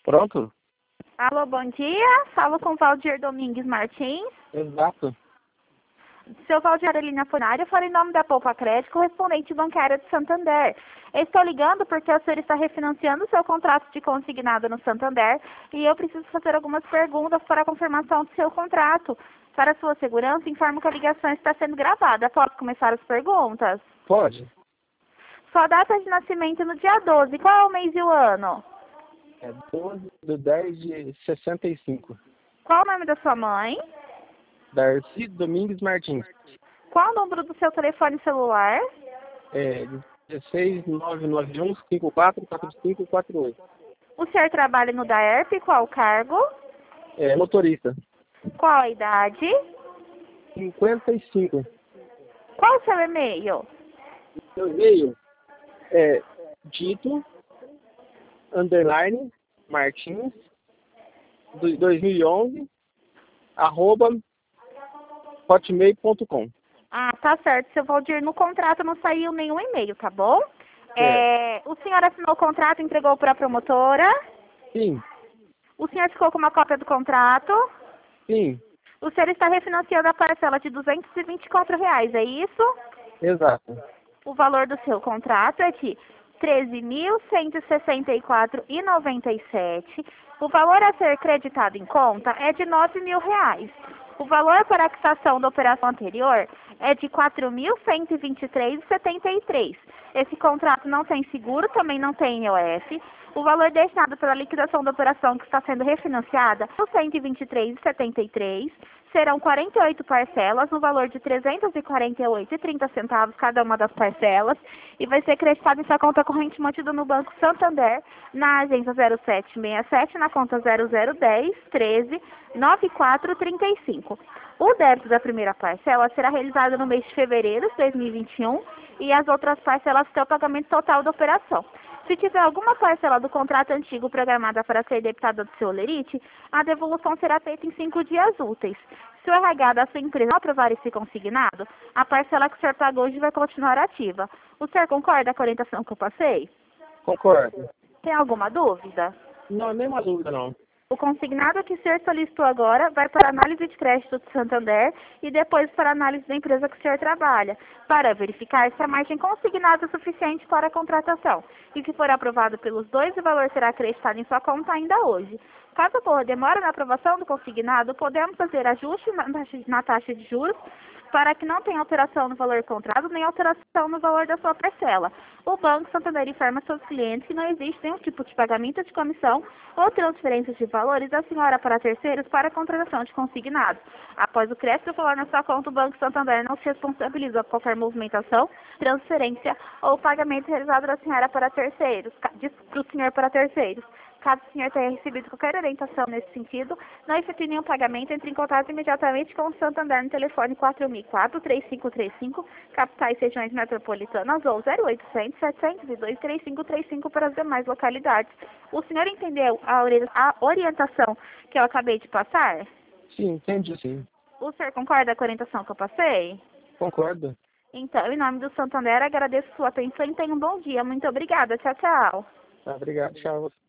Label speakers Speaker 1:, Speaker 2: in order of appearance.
Speaker 1: Pronto?
Speaker 2: Alô, bom dia. Falo com Valdir Domingues Martins.
Speaker 1: Exato.
Speaker 2: Seu Valdir Arelina Funário, fala em nome da Poupa Crédito, correspondente bancária de Santander. Estou ligando porque o senhor está refinanciando seu contrato de consignado no Santander e eu preciso fazer algumas perguntas para a confirmação do seu contrato. Para sua segurança, informo que a ligação está sendo gravada. Posso começar as perguntas?
Speaker 1: Pode.
Speaker 2: Sua data de nascimento no dia 12. Qual é o mês e o ano?
Speaker 1: É 12/10/65.
Speaker 2: Qual o nome da sua mãe?
Speaker 1: Darcy Domingues Martins.
Speaker 2: Qual o número do seu telefone celular?
Speaker 1: É 16991544548.
Speaker 2: O senhor trabalha no DAERP? Qual o cargo?
Speaker 1: É motorista.
Speaker 2: Qual a idade?
Speaker 1: 55.
Speaker 2: Qual o seu e-mail?
Speaker 1: Meu e-mail é Dito_Martins 2011 @hotmail.com.
Speaker 2: Ah, tá certo. Seu Valdir, no contrato não saiu nenhum e-mail, tá bom? O senhor assinou o contrato e entregou para a promotora?
Speaker 1: Sim.
Speaker 2: O senhor ficou com uma cópia do contrato?
Speaker 1: Sim.
Speaker 2: O senhor está refinanciando a parcela de R$ 224, é isso?
Speaker 1: Exato.
Speaker 2: O valor do seu contrato é de R$ 13.164,97. O valor a ser creditado em conta é de R$ 9.000. O valor para a quitação da operação anterior é de R$ 4.123,73. Esse contrato não tem seguro, também não tem IOF. O valor destinado pela liquidação da operação que está sendo refinanciada é R$ 123,73. Serão 48 parcelas, no valor de R$ 348,30 cada uma das parcelas, e vai ser creditado em sua conta corrente mantida no Banco Santander, na agência 0767, na conta 0010139435. O débito da primeira parcela será realizado no mês de fevereiro de 2021 e as outras parcelas terão o pagamento total da operação. Se tiver alguma parcela do contrato antigo programada para ser debitada do seu holerite, a devolução será feita em 5 dias úteis. Se o RH da sua empresa não aprovar esse consignado, a parcela que o senhor pagou hoje vai continuar ativa. O senhor concorda com a orientação que eu passei?
Speaker 1: Concordo.
Speaker 2: Tem alguma dúvida?
Speaker 1: Não, nenhuma dúvida não.
Speaker 2: O consignado que o senhor solicitou agora vai para a análise de crédito do Santander e depois para a análise da empresa que o senhor trabalha, para verificar se a margem consignada é suficiente para a contratação. E se for aprovado pelos dois, o valor será acreditado em sua conta ainda hoje. Caso ocorra demora na aprovação do consignado, podemos fazer ajuste na taxa de juros para que não tenha alteração no valor contrato nem alteração no valor da sua parcela. O Banco Santander informa seus clientes que não existe nenhum tipo de pagamento de comissão ou transferência de valores da senhora para terceiros para a contratação de consignado. Após o crédito do valor na sua conta, o Banco Santander não se responsabiliza por qualquer movimentação, transferência ou pagamento realizado da senhora para terceiros, para o senhor para terceiros. Caso o senhor tenha recebido qualquer orientação nesse sentido, não efetue nenhum pagamento, entre em contato imediatamente com o Santander no telefone 4004-3535, capitais e regiões metropolitanas, ou 0800-702-3535 para as demais localidades. O senhor entendeu a orientação que eu acabei de passar?
Speaker 1: Sim, entendi sim.
Speaker 2: O senhor concorda com a orientação que eu passei?
Speaker 1: Concordo.
Speaker 2: Então, em nome do Santander, agradeço sua atenção e tenha um bom dia. Muito obrigada. Tchau, tchau.
Speaker 1: Tá, obrigado. Tchau.